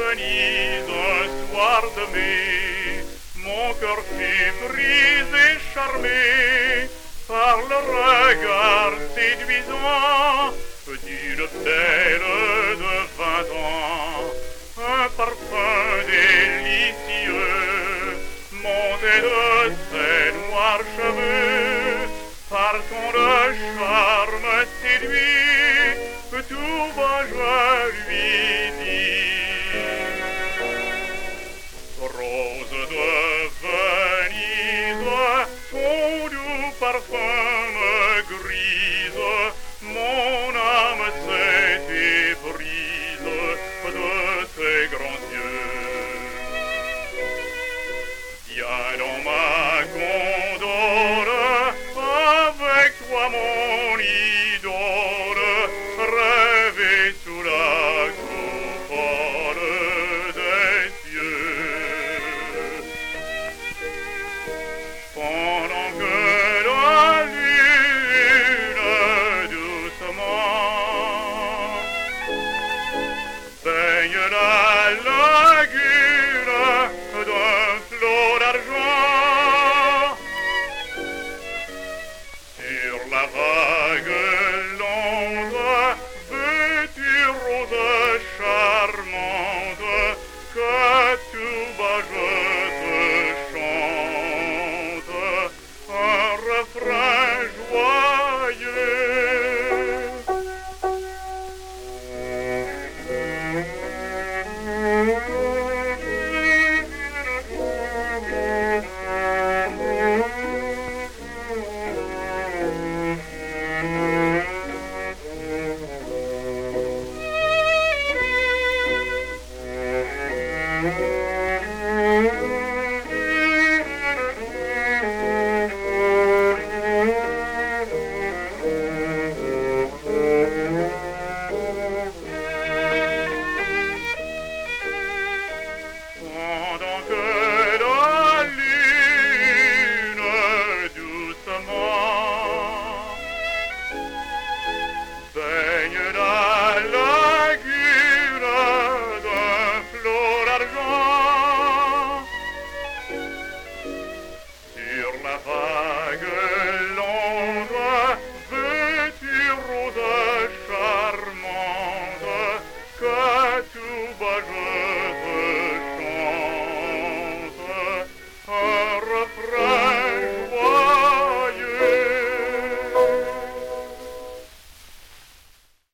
Venise un soir de mai, mon cœur fut pris et charmé par le regard séduisant d'une belle de 20 ans. Un parfum délicieux montait de ses noirs cheveux, par son charme séduit, tout bas je lui dis: Rose de Venise, ton doux parfum me grise, mon âme s'est éprise de tes grands yeux. Viens dans ma gondole, avec toi mon idole, rêver sous la coupole des cieux. Pendant que la lune doucement baigne la lagune d'un flot d'argent, sur la vague longue, veux-tu rose charmante, que tout bas je te chante un refrain joyeux. Thank you.